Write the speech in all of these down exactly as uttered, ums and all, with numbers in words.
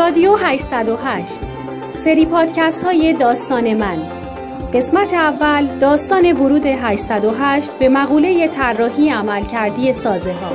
رادیو هشتصد و هشت، سری پادکست های داستان من. قسمت اول، داستان ورود هشتصد و هشت به مقوله طراحی عملکردی سازه ها.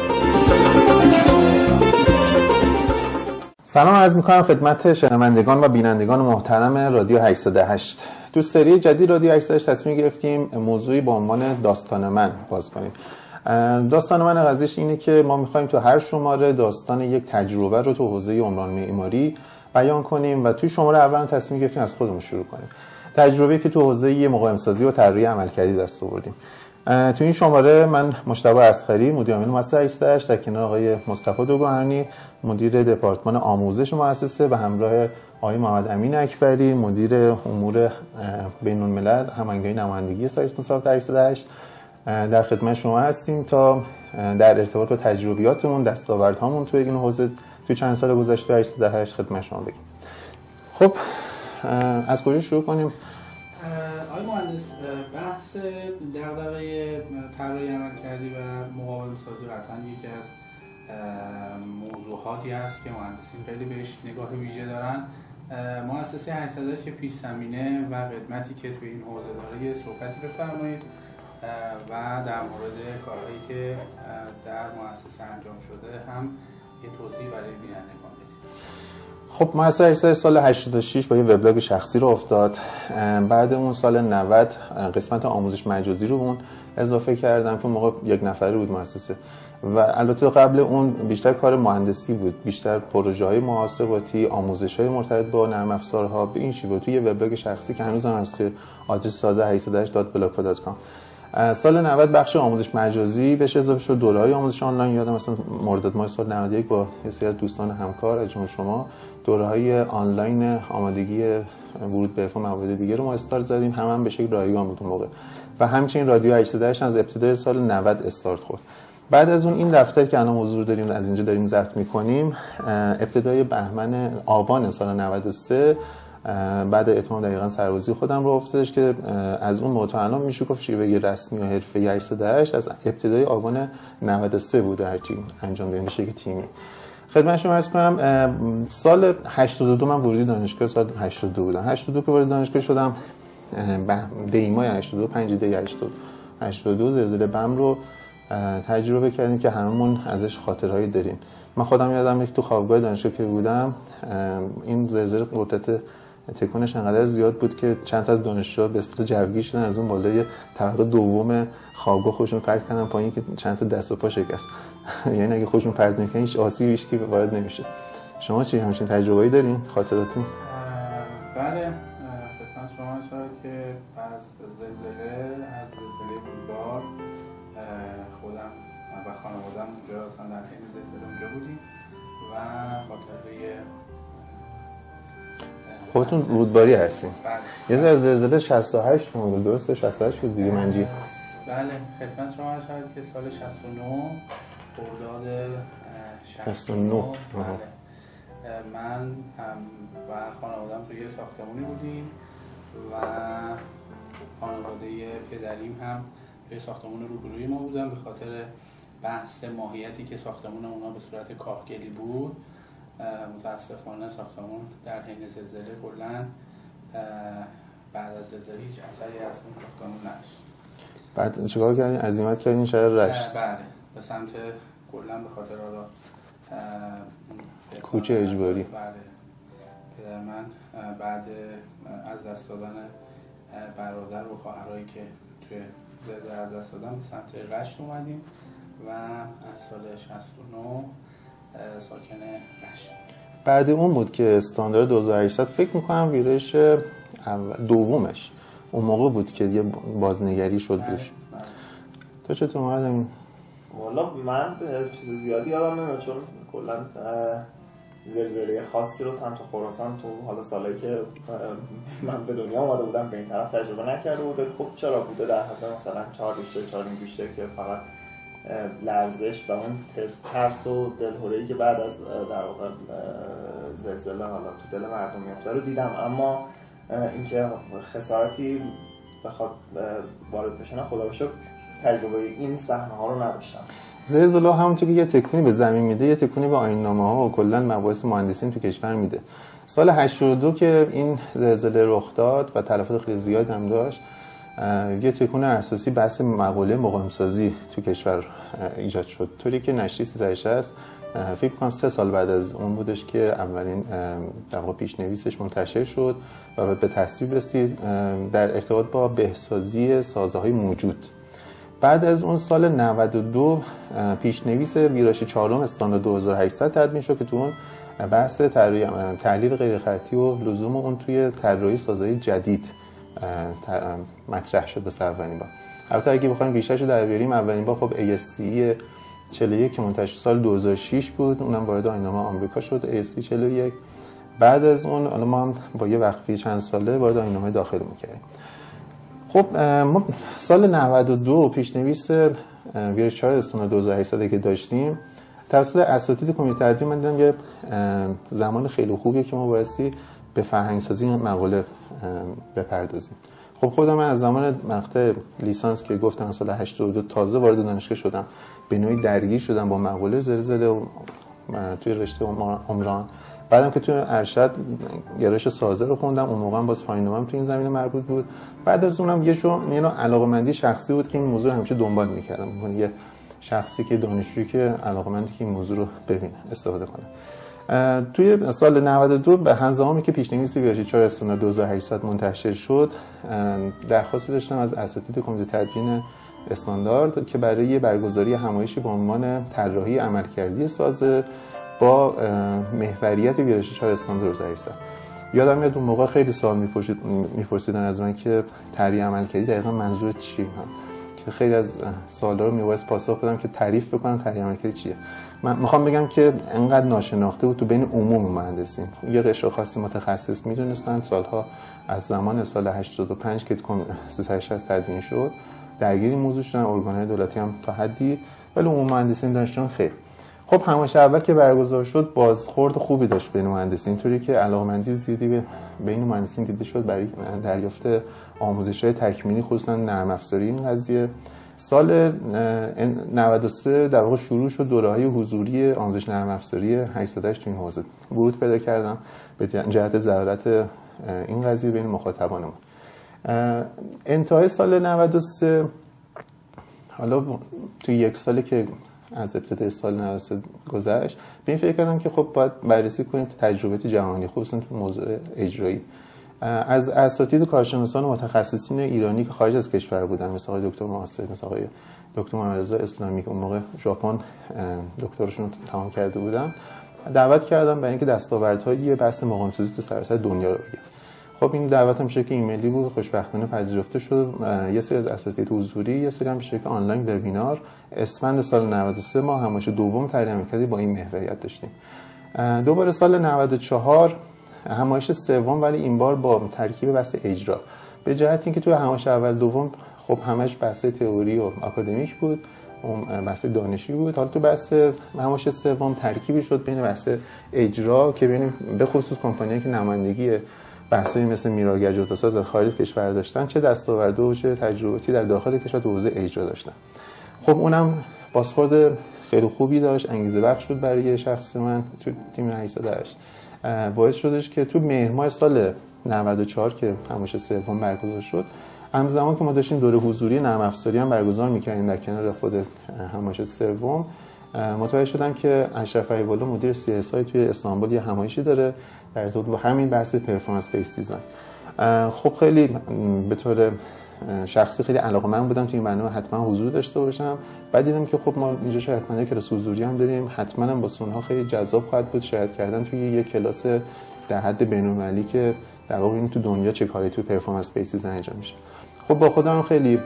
سلام عرض می‌کنم خدمت شنوندگان و بینندگان محترم رادیو هشتصد و هشت. تو سری جدید رادیو هشتصد و هشت تصمیم گرفتیم موضوعی با عنوان داستان من باز کنیم. داستان من قضیهش اینه که ما می‌خوایم تو هر شماره داستان یک تجربه رو تو حوزه عمران معماری بیان کنیم و توی شماره اول تصمیم گرفتیم از خودمون شروع کنیم. تجربه‌ای که تو حوزه مقاومه‌سازی و طراحی عملکردی دست آوردیم. تو این شماره من مجتبی اصغری مدیر عامل مؤسسه هشتصد و هشت در کنار آقای مصطفی دوگانهی مدیر دپارتمان آموزش مؤسسه و همراه آقای محمد امین اکبری مدیر امور بین‌الملل هماهنگی نمایندگی سایز مسافت هشتصد و هشت در خدمت شما هستیم تا در ارتباط با تجربیاتمون دستاوردهامون تو این حوزه تو چند سال گذشته هشتصد و هشت خدمت شما بگیم. خب از کجا شروع کنیم؟ آقای مهندس، بحث دغدغه طراحی عملکردی و مقاومه‌سازی قطعاً یکی از موضوعاتی است که مهندسین خیلی بهش نگاه ویژه دارن. مؤسسه هشتصد و هشت که پیش زمینه و خدمتی که توی این حوزه داره یه صحبتی بفرمایید و در مورد کارهایی که در مؤسسه انجام شده هم یه توضیح برای بینندگان بدید. خب مؤسسه هشتصد و هشت سال هشتاد و شش با یه وبلاگ شخصی رو افتاد. بعد اون سال نود قسمت آموزش مجازی رو اون اضافه کردم که موقع یک نفره بود مؤسسه و البته قبل اون بیشتر کار مهندسی بود، بیشتر پروژه‌های محاسباتی، آموزش‌های مرتبط با نرم افزارها به این شیوه توی یه وبلاگ شخصی که هنوز هم از توی آدرس سازه هشتصد و هشت دات بلاگفا دات کام. سال نود بخش آموزش مجازی بهش اضافه شد، دوره‌های آموزش آنلاین. یادم مثلا مرداد ماه سال نود و یک با یه سری از دوستان همکار از جمله شما دوره‌های آنلاین آمادگی ورود به افا موارد دیگه رو ما استارت زدیم، هم هم به شکل رایگان بود اون موقع و همچنین رادیو هشتصد و هشت از ابتدای سال نود استارت خورد. بعد از اون این دفتر که الان حضور داریم از اینجا داریم ضبط می‌کنیم ابتدای بهمن آبان سال نود و سه بعد اتمام دقیقاً سربازی خودم رو افتادش که از اون موقع تا الان میشه گفت شیوه رسمی و حرفه‌ای هشتصد و هشت از ابتدای آبان نود و سه بوده هرچی انجام دادیم به شکل تیمی. خدمت شما عرض کنم سال هشتاد و دو من ورودی دانشگاه سال هشتاد و دو بودم. هشتاد و دو که وارد دانشگاه شدم دیمای هشتاد و دو پنج دی هشتاد هشتاد و دو زلزله بم رو تجربه کردیم که هممون ازش خاطرهایی داریم. من خودم یادم یک تو خوابگاه دانشگاه که بودم این زلزله قدرت تکونش انقدر زیاد بود که چند تا از دانشجوها به اصطلاح جوگیر شدن از اون بالای طبقه دوم خوابگاه خودشون پرت کردن پایین که چند تا دست و پا شکست. یعنی اگه خودشون پرت نکنن هیچ آسیبی هیچ کی وارد نمیشه. شما چی همچین تجربه‌ای دارین؟ خاطراتی؟ بله، خدمت شما شاید که از زلزله از زلزله بولوار خودم و خانواده‌ام اونجا اصلا در حین زلزله اونجا بودیم و خاطره خودتون رودباری هستین. بله. یه ذره زلزله شصت و هشت بود، درسته شصت و هشت بود دیگه منجی. بله، خدمت شما شاید که سال شصت و نه خرداد شصت و نه بله. من هم و خانواده‌ام توی ساختمانی بودیم و خانواده پدریم هم توی ساختمان روبروی ما بودن. به خاطر بحث ماهیتی که ساختمان اونا به صورت کاهگلی بود متاسفانه ساختمون در حین زلزله کلاً بعد از زلزله هیچ اثری از اون ساختمون نداشت. بعد چیکار کردین؟ عزیمت کردین شهر رشت؟ بله، به سمت کلاً به خاطر حالا کوچه اجباری. بله، پدر من بعد از دست دادن برادر و خواهرایی که توی زلزله از دست دادن به سمت رشت اومدیم و از سال شصت و نه ساکن رشت. بعد اون بود که استاندارد دو هزار و هشتصد فکر میکنم ویرایش دومش اون موقع بود که یه بازنگری شد روش. تو چطور اومدن؟ والا من چیز زیادی یادم نمیاد چون کلا زلزله خاصی رو سمت خراسان تو حالا سالایی که من به دنیا اومده بودم به این طرف تجربه نکرده بودم. خب چرا بوده در حد مثلا چهار ریشتر چهار نیم ریشتر که فقط لرزش و اون ترس ترس و دلهره‌ای که بعد از در واقع زلزله حالا تو دل مردم میفته رو دیدم، اما اینکه خسارتی بخواد وارد بشه نه خدا رو شکر تجربه این صحنه ها رو نداشتم. زلزله همونطور که یه تکونی به زمین میده، یه تکونی به آیین‌نامه‌ها و کلاً مباحث مهندسی تو کشور میده. سال هشتاد و دو که این زلزله رخ داد و تلفات خیلی زیاد هم داشت، یه تکون اساسی بحث مقوله مقاوم‌سازی تو کشور ایجاد شد، طوری که نشریه سیصد و شصت فکر کنم سه سال بعد از اون بودش که اولین در واقع پیشنویسش منتشر شد و به تصویب رسید در ارتباط با بهسازی سازه‌های موجود. بعد از اون سال نود و دو پیشنویس ویرایش چهارم استاندارد دو هزار و هشتصد تدوین شد که تو اون بحث تحلیل غیر خطی و لزوم اون توی طراحی سازهای جدید مطرح شد به اولین بار. البته اگه بخوایم بیشترش رو در بیاریم، اولین بار خب ای اس سی چهل و یک که منتشر سال دو هزار و شش بود، اونم وارد آیین‌نامه آمریکا شد، ای اس سی چهل و یک. بعد از اون حالا ما هم با یه وقفه چند ساله وارد آیین‌نامه داخل می‌کردیم. خب ما سال نود و دو پیشنویس ویرایش چهار استاندارد دو هزار و هشتصد که داشتیم، توسط اساتید کمیته تدوین من دیدم یه زمان خیلی خوبیه که ما بایستی به فرهنگسازی مقاله بپردازیم. خب خودم من از زمان مقطع لیسانس که گفتم سال هشتاد و دو تازه وارد دانشگاه شدم، به نوعی درگیر شدم با مقاله زلزله و توی رشته عمران. بعدم که توی ارشد گرایش سازه رو خوندم، اون موقع باز پایان‌نامه‌ام تو این زمینه مربوط بود. بعد از اونم یه شو یه نوع علاقه‌مندی شخصی بود که این موضوع همیشه دنبال می‌کردم، یعنی یه شخصی که دانشجویی که علاقه‌مندی که این موضوع رو ببینه، استفاده کنه. توی سال نود و دو به همزمانی که پیشنویس ویرایش چهار استاندارد دو هزار و هشتصد منتشر شد، درخواستی داشتم از اساتید کمیته تدوین استاندارد که برای برگزاری همایشی با عنوان طراحی عملکردی سازه با محوریت ویرایش چهار استاندارد دو هزار و هشتصد. یادم میاد اون موقع خیلی سوال میپرسید میپرسیدن از من که طراحی عملکردی دقیقاً منظور چیه، که خیلی از سوالا رو میوایس پاسخ بدم که تعریف بکنم طراحی عملکردی چیه. من میخوام بگم که انقدر ناشناخته بود تو بین عموم مهندسین، یه قشر خاص متخصص میدونستن. سالها از زمان سال هشتاد و پنج که سیصد و شصت تدوین شد درگیر این موضوع شدن، ارگان‌های دولتی هم تا حدی، ولی عموم مهندسین دانشجویان خیر. خب همایش اول که برگزار شد بازخورد خوبی داشت بین مهندسین، اینطوری که علاقه‌مندی زیادی بین مهندسین دیده شد برای دریافت آموزش‌های تکمیلی، خصوصا نرم افزاری این قضیه. سال نود و سه در واقع شروع شد دوره‌های حضوری آموزش نرم افزاری هشتصد و هشت تو این حوزه. ورود پیدا کردم به جهت ضرورت این قضیه بین مخاطبانمون. انتهای سال نود و سه، حالا توی یک سالی که از ابتدای سال نود و سه گذشت، به این فکر کردم که خب باید بررسی کنیم تجربیات جهانی، خصوصا تو موضوع اجرایی، از اساتید و کارشناسان و متخصصین ایرانی که خارج از کشور بودن، مثل آقای دکتر محسن، مثل آقای دکتر محمد رضا اسلامی که اون موقع ژاپن دکتراشون رو تمام کرده بودن، دعوت کردم برای اینکه دستاوردهای یه بحث مقاوم‌سازی تو سراسر دنیا رو بگم. خب این دعوت هم شکل ایمیلی بود، خوشبختانه پذیرفته شد. یه سری از اساتید حضوری، یه سری هم به شکل آنلاین وبینار. اسفند سال نود و سه ما همایش دوم طراحی عملکردی با این محوریت داشتیم. دوباره سال نود و چهار همایش سوم، ولی این بار با ترکیب بحث اجرا، به جهت اینکه توی همایش اول دوم خب همش بحث تئوری و آکادمیک بود، اون بحث دانشی بود. حالا تو بحث همایش سوم ترکیبی شد بین بحث اجرا که ببینیم به خصوص کمپانیایی که نمایندگی بحثایی مثل میراگرد جوتاساز از خارج کشور داشتن، چه دستاورد و چه تجرباتی در داخل کشور تو حوزه اجرا داشتن. خب اونم بازخورد خیلی خوبی داشت، انگیزه بخش بود برای شخص من تو تیم هشتصد و هشت. باعث شدش که تو مهر ماه سال نود و چهار که همایش سوم برگزار شد، همزمان که ما داشتیم دوره حضوری نرم افزاری هم برگزار می‌کردیم در کنار خود همایش سوم، متوجه شدم که اشرف ایوالا مدیر سی اس آی توی استانبول یه همایشی داره در ارتباط با همین بحث پرفورمنس بیس دیزاین. خب خیلی به طور شخصی خیلی علاقه‌مند بودم توی این برنامه حتما حضور داشته باشم. بعد دیدم که خب ما اینجا شاید حتما کلاس حضوری هم داریم، حتما هم با اونها خیلی جذاب خواهد بود شرکت کردن توی یک کلاس در حد بین‌المللی که در واقع این تو دنیا چه کاری توی پرفورمنس بیس دیزاین انجام میشه. خب با خودم خیلی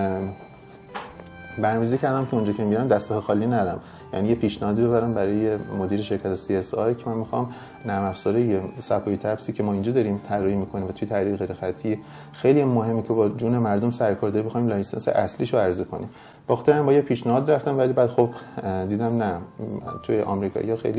برنامه‌ریزی کردم که اونجا که میرم دست خالی نرم، یعنی یه پیشنهادی ببرم برای مدیر شرکت سی اس آی که من میخوام نرم افزاری صفحه تبسی که ما اینجا داریم طراحی میکنیم و توی طراحی غیر خطی خیلی مهمه که با جون مردم سرکارده بخوایم لایسنس اصلیشو عرضه کنیم. باخترم با یه پیشنهاد رفتم، ولی بعد خب دیدم نه، توی آمریکا یا خیلی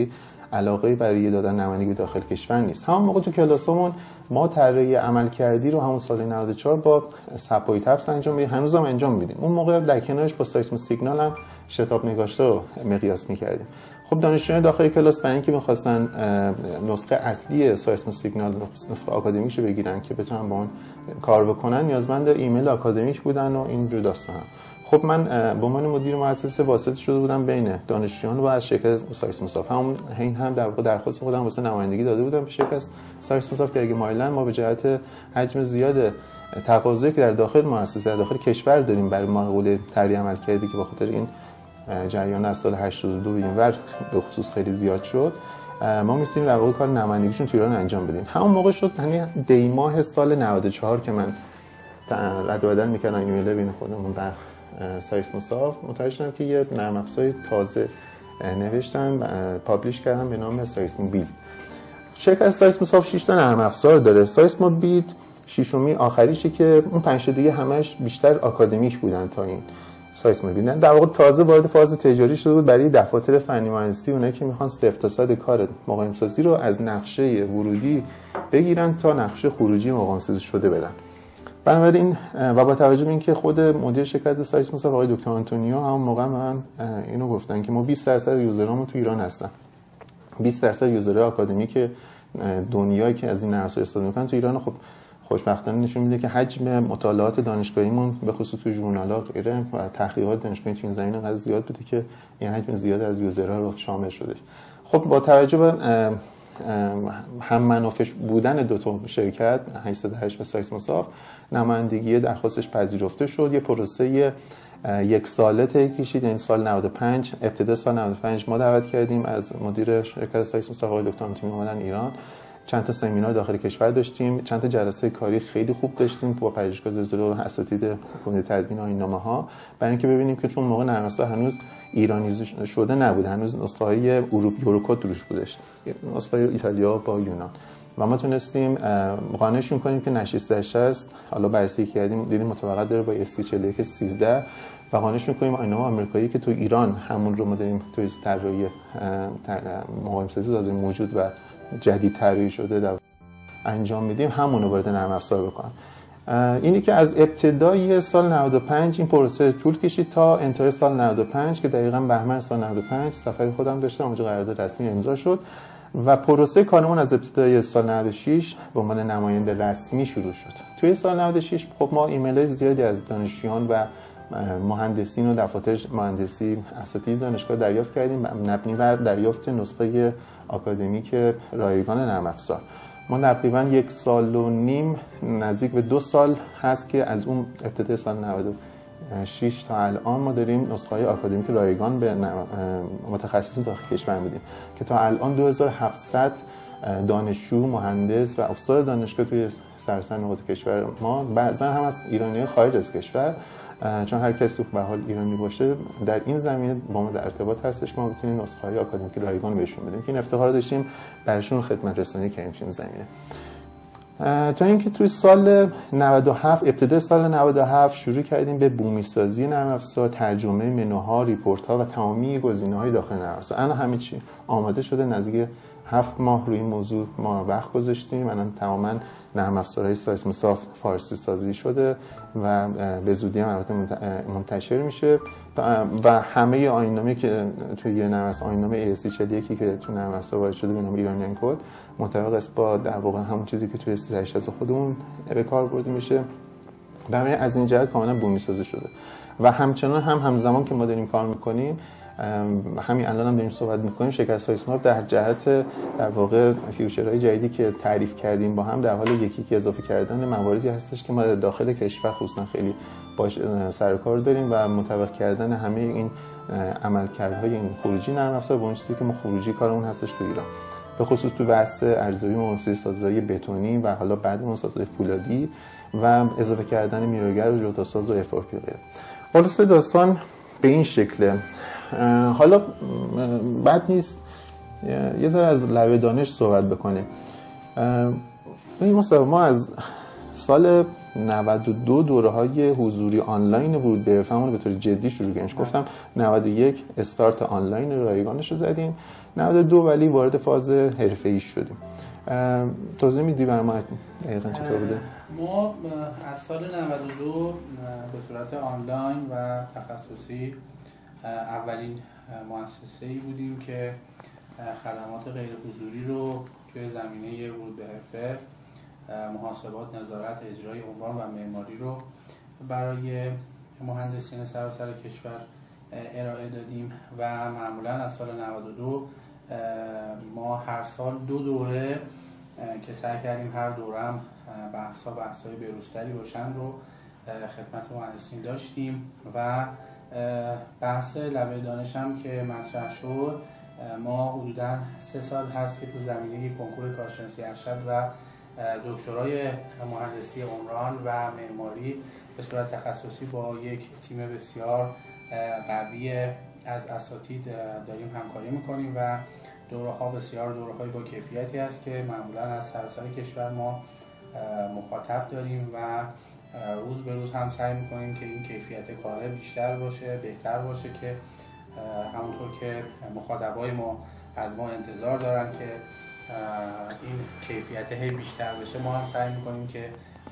علاقه برای دادن نمایندگی داخل کشور نیست. همون موقع تو کلاسمون ما طراحی عملکردی رو همون سال نود و چهار با سپایی تبس انجام میدیم، هنوزم انجام میدیم. اون موقع در کنارش با سایسمو سیگنال هم شتاب نگاشته رو مقیاس میکردیم. خب دانشجویان داخل کلاس برای اینکه می‌خواستن نسخه اصلی سایسمو سیگنال، نسخه آکادمیکشو بگیرن که بتونن با اون کار بکنن، نیازمند ایمیل آکادمیک بودن و این جور داستانا. خب من به عنوان مدیر مؤسسه واسطه شده بودم بین دانشجویان و شرکت سایسموساف. همون این هم در واقع درخواست خودم واسه نمایندگی داده بودم به شرکت سایسموساف که اگه مایلن ما به جهت حجم زیاد تقاضایی که در داخل مؤسسه در داخل کشور داریم برای مقوله طراحی عملکردی که به خاطر این جریان از سال هشتاد و دو به اینور به خصوص خیلی زیاد شد، ما میتونیم در واقع کار نمایندگیشون تو ایران انجام بدیم. همون موقع شد، یعنی دی ماه سال نود و چهار که من رد و بدل میکردم ایمیل بین خودمون در سایسموساف، متوجه شدم که یه نرم افزار تازه نوشتن پابلیش کردم به نام سایسمو بیلد. شرکت سایسموساف شش تا نرم افزار داره. سایسمو بیلد ششمی آخریشه که اون پنج تا دیگه همش بیشتر آکادمیک بودن تا این سایسمو بیلد. در واقع تازه وارد فاز تجاری شده بود برای دفاتر فنی مهندسی، اونایی که میخوان صفر تا صد کار مقاوم سازی رو از نقشه ورودی بگیرن تا نقشه خروجی مقاوم سازی شده بدن. بنابراین و با توجه به اینکه خود مدیر شرکت سایسموساف آقای دکتر آنتونیو همون موقع من اینو گفتن که ما بیست درصد یوزرامون تو ایران هستن، بیست درصد یوزرهای آکادمیک دنیایی که از این نرم افزار استفاده میکنن تو ایران. خب خوشبختانه نشون میده که حجم مطالعات دانشگاهیمون به خصوص تو ژورنال‌ها غیره و تحقیقات دانشگاهی تو این زمینه انقدر زیاد بوده که این حجم زیاد از یوزرها رو شامل شده. خب با توجه به هم منافع بودن دو تا شرکت هشتصد و هشت و سایسموساف، نمایندگی درخواستش پذیرفته شد. یه پروسه یک ساله طی کشید، یعنی سال نود و پنج، ابتدا سال نود و پنج ما دعوت کردیم از مدیر شرکت سایسموساف آقای دکتر آنتونیو اومدن ایران. چند تا سمینار داخل کشور داشتیم، چند تا جلسه کاری خیلی خوب داشتیم با پژوهشگاه زلزله و اساتید کمیته تدوین آیین‌نامه‌ها، برای اینکه ببینیم که چون موقع نرم افزار هنوز ایرانی شده نبود، هنوز نسخه‌های اروپا یوروکد روش بودش، نسخه ایتالیا با یونان، و ما تونستیم قانعشون کنیم که نشی سیصد و شصت حالا بررسی کردیم دیدیم مطابقت داره با اس تی چهل و یک سیزده و قانعشون کنیم آیین‌نامه آمریکایی که تو ایران همون رو ما داریم توی طراحی مقاوم سازی تازه موجود و جدید طراحی شده در انجام میدیم، همون رو وارد نرم افزار بکنن. اینی که از ابتدای سال نود و پنج این پروسه طول کشید تا انتهای سال نود و پنج که دقیقاً بهمن سال نود و پنج سفر خودم داشتم اونجا قرارداد رسمی امضا شد و پروسه کارمون از ابتدای سال نود و شش به عنوان نماینده رسمی شروع شد. توی سال نود و شش خب ما ایمیل‌های زیادی از دانشجویان و مهندسین و دفاتر مهندسی اساتید دانشگاه دریافت کردیم مبنی بر دریافت نسخه آکادمیک رایگان نرم افزار. ما تقریبا یک سال و نیم نزدیک به دو سال هست که از اون ابتدای سال نود و شش تا الان ما داریم نسخه‌های آکادمیک رایگان به متخصصین داخل کشور میدیم که تا الان دو هزار و هفتصد دانشجو، مهندس و استاد دانشگاه توی سراسر نقاط کشور ما، بعضا هم از ایرانی‌های خارج از کشور، چون هر کسی به حال ایرانی باشه در این زمینه با ما در ارتباط هستش که ما بتونیم نسخه‌های آکادمیک رایگان رو بهشون بدیم که این افتخار داشتیم براشون خدمت رسانی کردیم تو این زمینه. تا اینکه توی سال نود و هفت ابتدای سال نود و هفت شروع کردیم به بومی سازی نرم افزار، ترجمه منوها، ریپورت‌ها و تمامی گزینه‌های داخل نرم افزار. الان همه چی آماده شده، نزدیک هفت ماه روی این موضوع ما وقت گذاشتیم. الان تماماً نرم افزارهای سایسموساف فارسی سازی شده و به زودی هم البته منتشر میشه و همه آیین‌نامه که توی یه نرم افزار آیین‌نامه ای اس تی چهل و یک که تو نرم افزار وارد شده به نام ایرانیان کد مطابق است با در واقع همون چیزی که توی سیصد و شصت خودمون به کار برده میشه. برای از این جهت کاملا بومی سازی شده و همچنان هم همزمان که ما داریم کار میکنیم، همین الان هم داریم صحبت میکنیم، شرکت سایسموساف در جهت در واقع فیوچرهای جدیدی که تعریف کردیم با هم در حال یکی یکی اضافه کردن مواردی هستش که ما داخل کشور خصوصا خیلی باش سر کار داریم و مطابق کردن همه این عملکردهای این خروجی نرم افزار با اون چیزی که ما خروجی کارمون هستش تو ایران، به خصوص تو بحث ارزیابی مقایسه سازهای بتونی و حالا بعد اون سازهای فولادی و اضافه کردن میروگر و جوتاساز و اف آر پی. خلاصه داستان به این شکله. حالا بد نیست یه ذره از لبه دانش صحبت بکنیم. این مثلا ما از سال نود و دو دوره‌های حضوری آنلاین ورود به حرفه‌مون به طور جدی شروع کردیم. گفتم نود و یک استارت آنلاین رایگانش رو زدیم، نود و دو ولی وارد فاز حرفه‌ای شدیم. توضیح میدی برام دقیقاً چطور بوده؟ ما از سال نود و دو به صورت آنلاین و تخصصی اولین مؤسسه‌ای بودیم که خدمات غیر حضوری رو توی زمینه ورود به حرفه، محاسبات، نظارت، اجرای عنوان و معماری رو برای مهندسین سراسر کشور ارائه دادیم و معمولاً از سال نود و دو ما هر سال دو دوره که سعی کردیم هر دوره هم بحثا بحثای بروزتری باشن رو خدمت مهندسین داشتیم و بحث لبه دانش هم که مطرح شد، ما حدوداً سه سال هست که تو زمینه کنکور کارشناسی ارشد و دکترای مهندسی عمران و معماری به صورت تخصصی با یک تیم بسیار قوی از اساتید داریم همکاری میکنیم و دوره ها بسیار دوره های با کیفیتی است که معمولاً از سراسر کشور ما مخاطب داریم و روز به روز هم سعی میکنیم که این کیفیت کاره بیشتر باشه، بهتر باشه که همونطور که مخاطبای ما از ما انتظار دارن که این کیفیت هی بیشتر بشه، ما هم سعی میکنیم که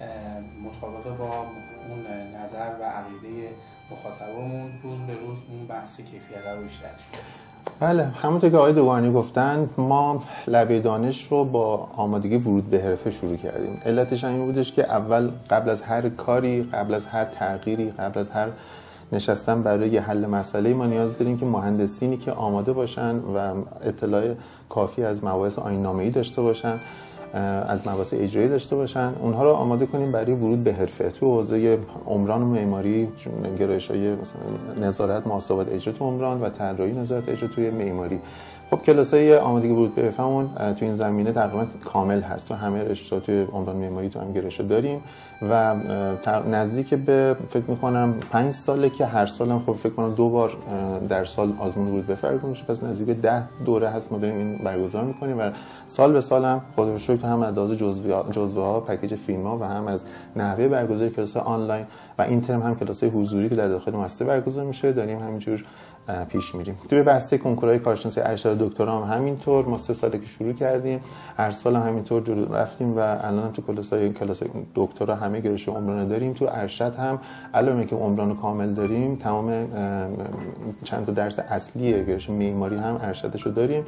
مطابق با اون نظر و عقیده مخاطبمون روز به روز اون بحث کیفیت رو بیشتر شه. بله، همونطور که آقای دوگانی گفتن ما لبه دانش رو با آمادگی ورود به حرفه شروع کردیم. علتش این بودش که اول قبل از هر کاری، قبل از هر تغییری، قبل از هر نشستن برای حل مسئله ما نیاز داریم که مهندسینی که آماده باشن و اطلاع کافی از مباحث آیین‌نامه‌ای داشته باشن، از مباحث اجرایی داشته باشن، اونها رو آماده کنیم برای ورود به حرفه. تو حوزه عمران و معماری گرایش‌های مثلا نظارت، محاسبات، اجرا تو عمران و طراحی، نظارت، اجرا توی معماری. خب کلاسای آمادگی ورود به حرفه‌مون تو این زمینه تقریبا کامل هست. تو همه رشته‌ها توی عمران معماری تو هم گرایش‌ها داریم و نزدیک به فکر می‌کنم پنج ساله که هر سالم خب فکر کنم دو بار در سال آزمون ورود به فرق میشه، پس نزدیک به ده دوره هست ما داریم این برگزار می‌کنیم و سال به سال هم خدا رو شکر هم از لحاظ جزوه جزوه‌ها، پکیج فیلم‌ها و هم از نحوه برگزاری کلاس آنلاین و این ترم هم کلاس‌های حضوری که در داخل مؤسسه برگزار میشه داریم همینجور پیش میریم. توی بحث کنکورهای کارشناسی ارشد و دکترا هم همینطور، ما سه ساله که شروع کردیم، هر سال هم همینطور جلو رفتیم و الان تو کلاس‌های کلاس دکترا همه گرایش عمران داریم. تو ارشد هم علاوه که عمران رو کامل داریم، تمام چند تا درس اصلی گرایش معماری هم ارشدش رو داریم.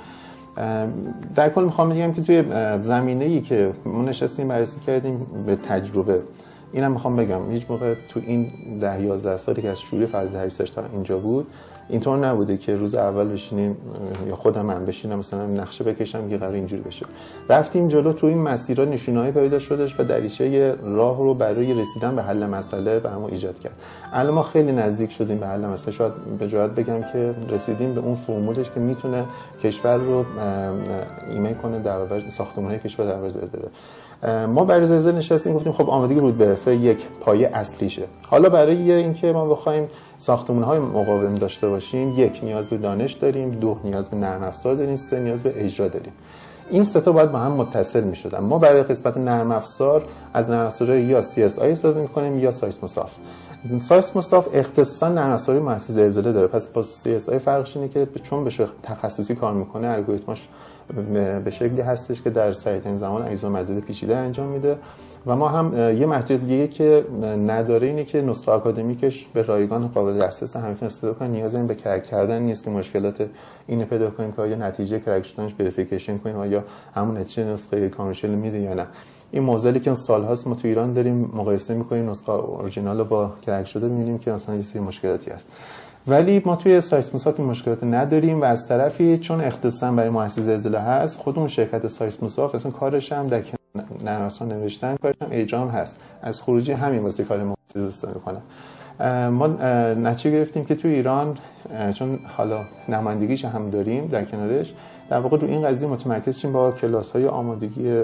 در کل میخوام بگم که توی زمینه‌ای که ما نشستیم بررسی کردیم به تجربه، اینم میخوام بگم هیچ موقع تو این ده یازده سالی که از شروع فعالیت تدریسش تا اینجا بود اینطور نبوده که روز اول بشینیم یا خودم من بشینم مثلا نقشه بکشم که قرار اینجوری بشه. رفتیم جلو، تو این مسیرها نشونه‌ای پیدا شدش و دریچه راه رو برای رسیدن به حل مسئله برامون ایجاد کرد. الان ما خیلی نزدیک شدیم به حل مسئله، شاید به جرات بگم که رسیدیم به اون فرمولش که میتونه کشور رو ایمن کنه در برابر ساختمان‌های کشور در برابر زلزله. ما برای زلزله نشستیم گفتیم خب آمادگی ورود به حرفه یک پایه اصلیشه. حالا برای اینکه ما بخوایم ساختمان‌های مقاوم داشته باشیم، یک نیاز به دانش داریم، دو نیاز به نرم افزار داریم، سه نیاز به اجرا داریم. این سه تا باید با هم متصل می‌شدن. ما برای قسمت نرم افزار از نرم افزارهای یا سی اس آی استفاده می‌کنیم یا سایسموساف. سایسموساف اختصاصا نرم افزارهای محسی زلزله داره، پس با سی اس آی فرقش اینه که چون به شکل تخصصی کار می‌کنه، الگوریتماش به شکلی هستش که در سریع‌ترین زمان اجزا مدد پیچیده انجام میده و ما هم یه محدودیتی که نداره اینه که نسخه آکادمیکش به رایگان قابل دسترس همه میتونن استفاده کنن، نیازی به کرک کردن نیست که مشکلات اینو پیدا کنیم که آیا نتیجه کرک شدنش وریفیکیشن کنیم آیا همون نتیجه نسخه کامرشیال میده یا نه. این موزلی که سال‌هاست ما تو ایران داریم مقایسه می‌کنیم نسخه اورجینال با کرک شده، می‌بینیم که مثلا یه سری مشکلاتی هست. ولی ما توی سایسموساف این مشکلات نداریم و از طرفی چون اختصاصا برای محسی زلزله هست، خودمون شرکت سایسموساف اصلا کارش هم در نرم افزار نوشتن، کارش هم اجرا هم هست، از خروجی همین واسه کار محسی استفاده می‌کنه. ما نتیجه گرفتیم که توی ایران چون حالا نمایندگیش هم داریم در کنارش، در واقع رو این قضیه متمرکز شیم با کلاس‌های آمادگی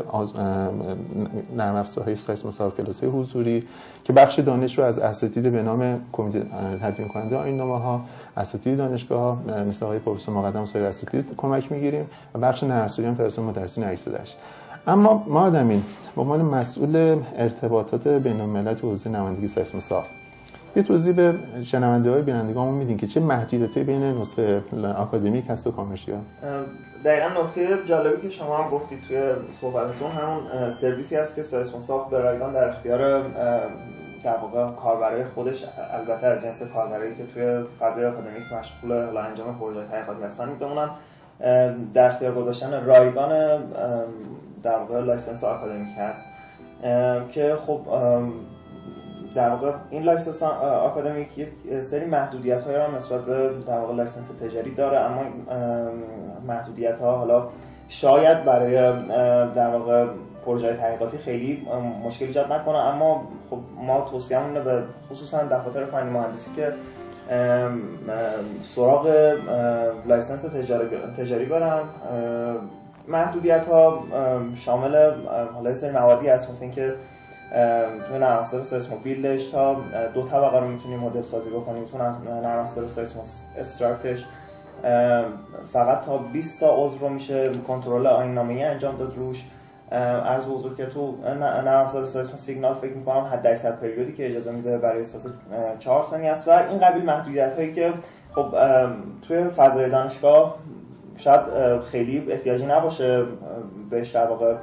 نرم افزارهای سایسموساف، کلاس‌های حضوری که بخش دانش رو از اساتید به نام کمیته تدوین کننده آیین‌نامه‌ها، اساتید دانشگاه‌ها مثل آقای پروفسور مقدم و سایر اساتید کمک می‌گیریم و بخش نرم افزاری هم توسط مدرسین عکس‌داشت. اما ماردمین به عنوان مسئول ارتباطات بین‌الملل تو حوزه نمایندگی سایسموسافت یه توضیح به شنونده‌های بینندگانمون میدین که چه محدودیتی بین نسخه آکادمیک هست و کامرشیال؟ دقیقاً نکته جالبی که شما هم گفتید توی صحبتتون همون سرویسی هست که سایسموسافت به رایگان در اختیار در واقع کاربرای خودش، البته از جنس کاربرایی که توی فضای آکادمیک مشغول انجام پروژه تحقیقاتی هستن میتونن در اختیار گذاشتن رایگان در واقع لایسنس آکادمیک هست که خب در واقع این لایسنس آکادمیک یک سری محدودیت‌هایی را نسبت به در واقع لایسنس تجاری داره، اما محدودیت‌ها حالا شاید برای در واقع پروژه تحقیقاتی خیلی مشکل ایجاد نکنه، اما خب ما توصیه‌مون به خصوصا دفاتر فنی مهندسی که سراغ لایسنس تجاری تجاری برن. محدودیت‌ها شامل حالا سری موادی هست، مثل اینکه توی نرم افزار سایسمو بیلدش تا دو طبقه رو میتونی مدل سازی بکنی، تو نرم افزار سایسمو استراکتش فقط تا بیست تا عضو رو میشه کنترل آیین‌نامه‌ای انجام داد روش. عرض به حضور که تو نرم افزار سایسمو سیگنال فکر می‌کنم حد اکثر پریودی که اجازه میده برای احساس چهار ثانیه است و این قبیل محدودیت‌هایی که خب توی فضای دانشگاه شاید خیلی احتیاجی نباشه بهش در واقع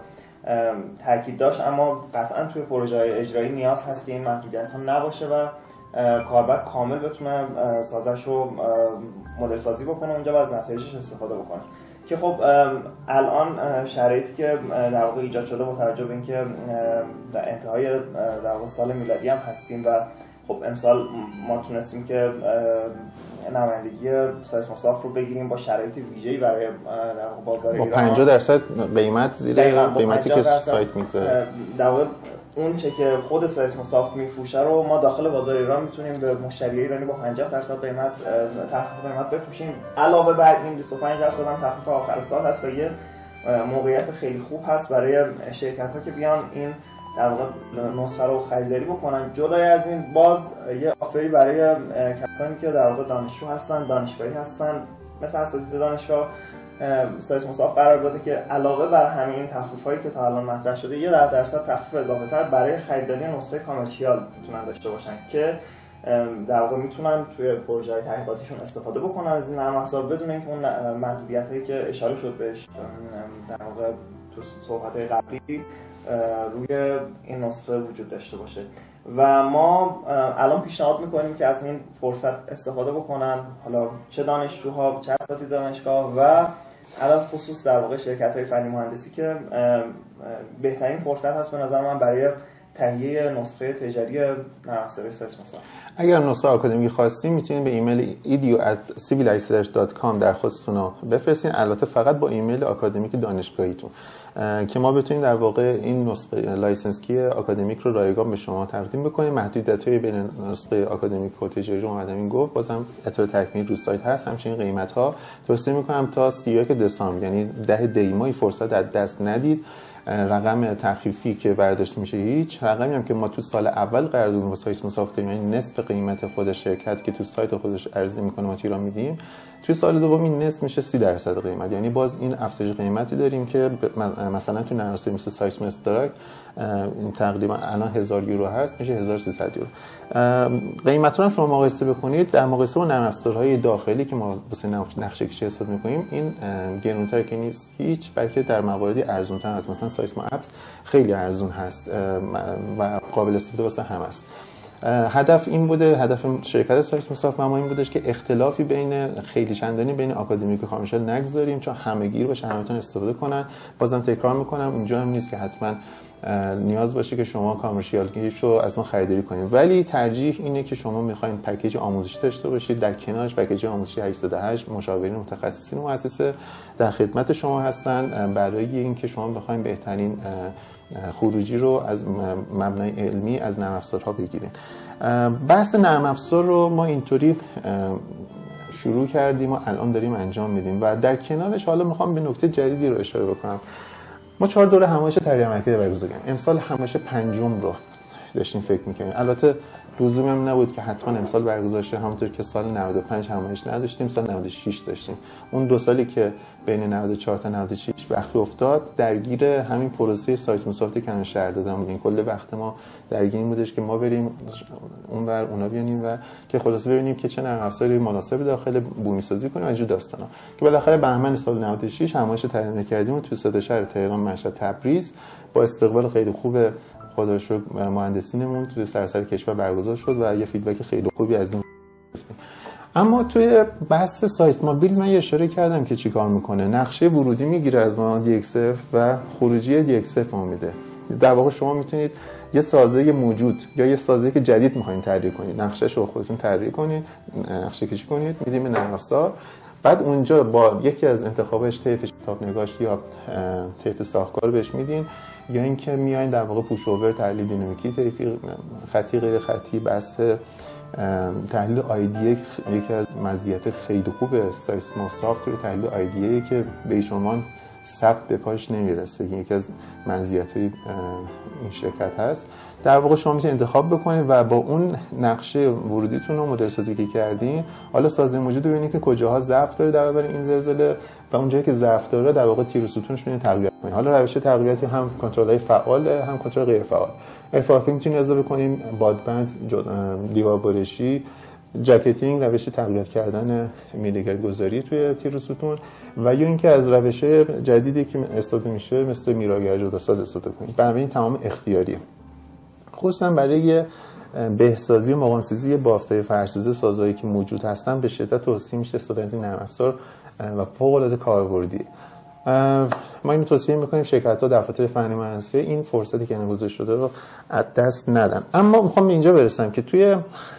تاکید داشت، اما قطعا توی پروژه‌های اجرایی نیاز هست که این محدودیت‌ها نباشه و کاربر کامل بتونه سازش رو مدل سازی بکنه اونجا و از نتایجش استفاده بکنه. که خب الان شرایطی که در واقع ایجاد شده با توجه به اینکه در انتهای در واقع سال میلادی هم هستیم و خب امسال ما تونستیم که نمایندگی سایسموسافت رو بگیریم با شرایط ویژه‌ای برای در واقع بازار ایران با پنجاه درصد قیمت زیر قیمتی که سایت میگذاره. در واقع اون چه که خود سایسموسافت میفروشه رو ما داخل بازار ایران میتونیم به مشتری ایرانی با پنجاه درصد قیمت تخفیف قیمت بفروشیم. علاوه بر این بیست و پنج درصد هم تخفیف آخر سال هست و یه موقعیت خیلی خوب هست برای شرکت‌ها که بیان این در واقع نسخه رو خریداری بکنن. جدای از این باز یه آفری برای کسانی که در واقع دانشجو هستن، دانشگاهی هستن، مثل اساتید دانشگاه، سایسموسافت قرار داده که علاوه بر همه این تخفیف‌هایی که تا الان مطرح شده یه ده درصد تخفیف اضافه‌تر برای خریداری نسخه کامرشیال میتونن داشته باشن که در واقع میتونن توی پروژه تحقیقاتیشون استفاده بکنن از این نرم افزار بدون اینکه اون محدودیت‌هایی که اشاره شد بهش در واقع تو صحبت‌های قبلی روی این نسخه وجود داشته باشه. و ما الان پیشنهاد میکنیم که از این فرصت استفاده بکنن، حالا چه دانشجوها چه اساتید دانشگاه و الان خصوص در واقع شرکت‌های فنی مهندسی که بهترین فرصت هست به نظر من برای تهیه نسخه تجاری نرم افزار سایسموسافت. اگر نسخه آکادمیک خواستین میتونید به ایمیل ایدیو ات سیویل ریسرچ دات کام درخواستتون رو بفرستین، البته فقط با ایمیل آکادمیک دانشگاهیتون که ما بتونیم در واقع این نسخه لایسنس کی آکادمیک رو رایگان به شما تقدیم بکنیم. محدودیت‌های بین نسخه آکادمیک و تجاری رو اومدم گفت، بازم اطلاع تکمیلی رو سایت هست. همچنین قیمت‌ها توصیه می‌کنم تا سی و یک دسامبر یعنی ده دیمای فرصت از دست ندید. رقم تخفیفی که برداشت میشه هیچ، رقمی هم که ما تو سال اول قرارداد با سایسموسافت داریم یعنی نصف قیمت خود شرکت که تو سایت خودش عرضه میکنه ما ایران میدیم، توی سال دوم این نصف میشه سی درصد قیمت، یعنی باز این افزایش قیمتی داریم که مثلا تو نرم افزار مثل سایسمو استراک این تقریبا الان هزار یورو هست میشه هزار و سیصد یورو. قیمت رو هم شما مقایسه بکنید در مقایسه با نرم افزارهای داخلی که ما واسه نقشه کشی استفاده میکنیم این گرونتر که نیست هیچ، بلکه در مواردی ارزونتر هست. مثلا سایسمو اپس خیلی ارزون هست و قابل استفاده واسه همه است. هدف این بوده، هدف شرکت سایسموسافت ما این بودش که اختلافی بین خیلی چندانی بین آکادمیک و کامرشیال نگذاریم چون همه گیر باشه، همه تون استفاده کنن. بازم تکرار میکنم اینجا هم نیست که حتما نیاز باشه که شما کامرشیالش رو از ما خریداری کنید، ولی ترجیح اینه که شما میخواین پکیج آموزشی داشته باشید، در کنارش پکیج آموزشی هشتصد و هشت مشاورین متخصصین مؤسسه در خدمت شما هستن برای اینکه شما بخواید بهترین خروجی رو از مبنای علمی از نرم افزارها بگیرید. بحث نرم افزار رو ما اینطوری شروع کردیم و الان داریم انجام میدیم و در کنارش حالا میخوام به نکته جدیدی رو اشاره بکنم. ما چهار دوره همایش طراحی عملکرد برگزار کردیم. امسال همایش پنجم رو داشتیم فکر می‌کردیم. البته لزومی هم نبود که حتما امسال برگزار شه، همونطور که سال نود و پنج همایش نداشتیم، سال نود و شش داشتیم. اون دو سالی که بین نود و چهار تا نود و شش وقتی افتاد درگیر همین پروسه سایت موسافت کنار شهر دادن بودیم. کل وقت ما درگیر این بودش که ما بریم اونور اونا بیانیم و که خلاصه ببینیم که چه نرم افزاری مناسبی داخل بومی سازی کنیم اینجور داستانا. که بالاخره بهمن سال نود و شش همایش ترانه کردیم تو سه تا شهر تهران، مشهد، تبریز با استقبال خیلی خوب خدا رو شکر مهندسینمون توی سراسر کشور برگزار شد و یه فیدبک خیلی خوبی از این گرفتیم. اما توی بحث سایت موبیل من یه اشاره کردم که چیکار میکنه. نقشه ورودی میگیره از ما دی اکس اف و خروجی دی اکس اف میده. در واقع شما میتونید یه سازه موجود یا یه سازه که جدید میخواین طراحی کنید، نقشه‌ش رو خودتون طراحی کنید، نقشه کشی کنید، میدیم نرم افزار، بعد اونجا با یکی از انتخابش طیف شتاب نگاشت یا طیف ساختار بهش میدین، یا اینکه میایین در واقع پوش اوور، تحلیل دینامیکی، طیفی خطی غیر خطی، بحث تحلیل آیدی یکی از مزیت خیلی خوب سایسمو سافت رو تحلیل آیدی که به شما ثبت به پاش نمیرسه، یکی از مزیت‌های این شرکت هست. در واقع شما میتونید انتخاب بکنید و با اون نقشه ورودیتون رو مدل سازی که کردین، حالا سازه موجود رو ببینید که کجاها ضعف داره در برابر این زلزله و اونجایی که ضعف داره در واقع تیر و ستونش میتونید تقویت کنید. حالا روش تقویتی هم کنترل‌های فعال هم کنترل غیر فعال. اف آر پی میتونید اضافه کنید، بادبند، دیوار برشی، جکتینگ، روش تقویت کردن میلگر گذاری توی تیر و ستون، و یا اینکه از روش جدیدی که استفاده میشه مثل میراگر جداساز استفاده کنید. بنابراین تمام اختیاریه. خصوصا برای بهسازی و مقاومت‌سازی بافت‌های فرسوزه سازهایی که موجود هستن به شدت توصیه میشه استفاده از این نرم افزار و فوق‌العاده کاربردی. ما این توصیه میکنیم شرکت‌ها دفاتر فنی مهندسی این فرصتی که گذاشته شده رو از دست ندن. اما میخوام به اینجا برسم که توی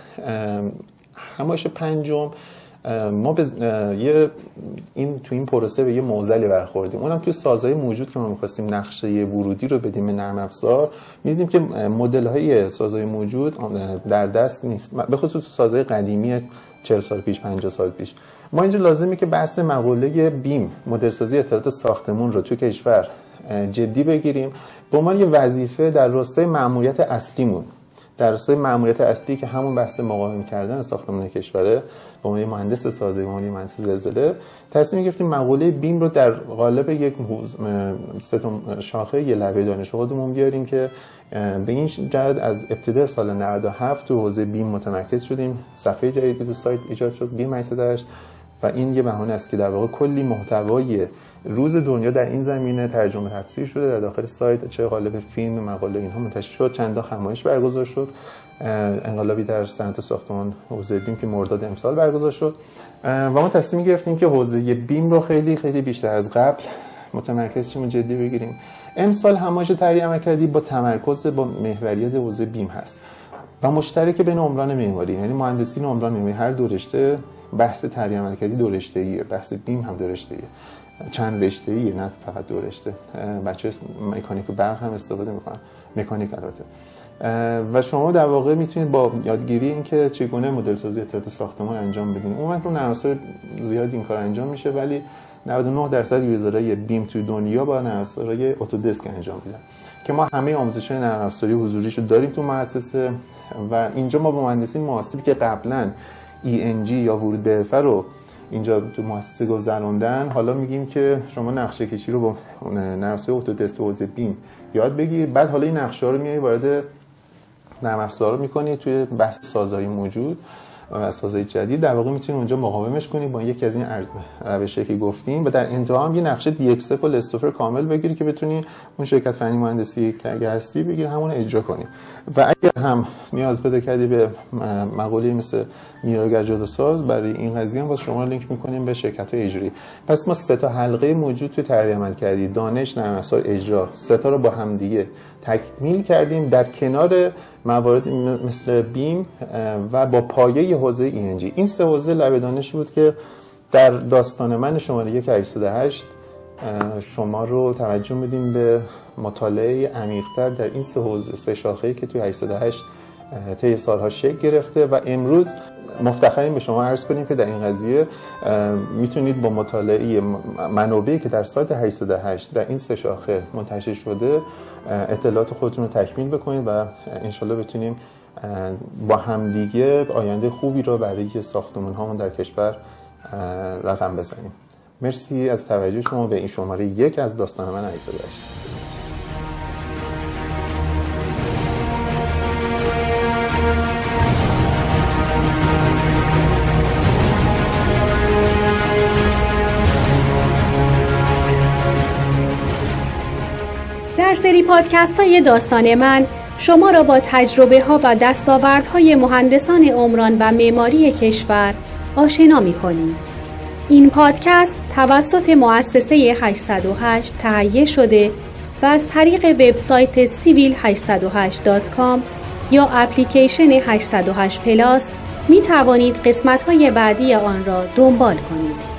همایش پنجم ما به یه این تو این پروسه به یه معضلی برخوردیم. اونم توی سازهای موجود که ما می‌خواستیم نقشه ورودی رو بدیم به نرم افزار، می‌دیدیم که مدل‌های سازهای موجود در دست نیست، به خصوص سازهای قدیمی چهل سال پیش، پنجاه سال پیش. ما اینجا لازمه که بحث مقوله بیم، مدل سازی اطلاعات ساختمون رو توی کشور جدی بگیریم به عنوان یه وظیفه در راستای مأموریت اصلیمون، در راستای مأموریت اصلی که همون بحث مقاوم کردن ساختمان کشوره. به عنوان مهندس سازه، به عنوان مهندس زلزله تصمیم گرفتیم مقوله بیم رو در قالب یک ستون شاخه یه لبه دانش خودمون بیاریم که به این جهت از ابتدای سال نود و هفت تو حوزه بیم متمرکز شدیم. صفحه جدیدی تو سایت ایجاد شد، بیم هشتصد و هشت، و این یه بهانه است که در واقع کلی محتوای روز دنیا در این زمینه ترجمه تفسیر شده در داخل سایت، چه قالب فیلم، مقاله اینها منتشر شد. چند تا همایش برگزار شد، انقلابی در صنعت ساختمان حوزه بیم که مرداد امسال برگزار شد، و ما تصمیم گرفتیم که حوزه بیم رو خیلی خیلی بیشتر از قبل متمرکز شیم و جدی بگیریم. امسال همایش طراحی عملکردی با تمرکز با محوریت حوزه بیم هست و مشترک بین عمران معماری، یعنی مهندسین عمران معماری هر دو رشته بحث طراحی عملکردی دو رشته‌ایه، بحث بیم هم دو رشته‌ایه، چند رشته‌ایه، نه فقط دو رشته. بچه‌ها مکانیک و برق هم استفاده می‌کنن، مکانیک البته. و شما در واقع میتونید با یادگیری این که چگونه مدل سازی اطلاعات ساختمان انجام بدین. عموما رو نرم افزار زیاد این کار انجام میشه، ولی نود و نه درصد یوزرهای بیم توی دنیا با نرم افزارهای اتودسک انجام میدن که ما همه آموزش‌های نرم افزاری حضوریشو داریم تو مؤسسه. و اینجا ما با مهندسین محاسبی که قبلا ای ان جی یا ورود به حرفه رو اینجا تو مؤسسه گذروندن، حالا میگیم که شما نقشه کشی رو با نرم افزار اتودسک حوزه بیم یاد بگیر، بعد حالا این نقشه‌ها رو میای وارد نرم افزار می‌کنی توی بحث سازهای موجود و سازهای جدید، در واقع میتونی اونجا مقاومش کنی با یکی از این روش‌هایی که گفتیم، و در انتها هم یه نقشه دی اکس اف و لستوفر کامل بگیری که بتونی اون شرکت فنی مهندسی که اگه هستی بگیر همون اجرا کنی. و اگر هم نیاز پیدا کردی به مقوله مثل میراگر جداساز، برای این قضیه هم باز شما رو لینک می‌کنیم به شرکت‌های اجرایی. پس ما سه تا حلقه موجود توی طراحی عملکردی، دانش، نرم افزار، اجرا، سه تا رو با هم دیگه تکمیل کردیم در کنار موارد مثل بیم و با پایه حوزه ای ان جی. این سه حوزه لبه دانشی بود که در داستان من شماره یک هشتصد و هشت شما رو توجه میدیم به مطالعه عمیق‌تر در این سه حوزه، سه شاخه‌ای که توی هشتصد و هشت طی سالها شکل گرفته و امروز مفتخریم به شما عرض کنیم که در این قضیه میتونید با مطالعه منابعی که در سایت هشتصد و هشت در این سه شاخه منتشر شده اطلاعات خودتون رو تکمیل بکنید و انشالله بتونیم با همدیگه آینده خوبی رو برای ساختمان هامون در کشور رقم بزنیم. مرسی از توجه شما به این شماره یک از داستان من هشتصد و هشت. در سری پادکست های داستان من شما را با تجربه ها و دستاوردهای مهندسان عمران و معماری کشور آشنا می کنیم. این پادکست توسط مؤسسه هشتصد و هشت تهیه شده و از طریق وبسایت سیویل هشتصد و هشت دات کام یا اپلیکیشن هشتصد و هشت پلاس می توانید قسمت های بعدی آن را دنبال کنید.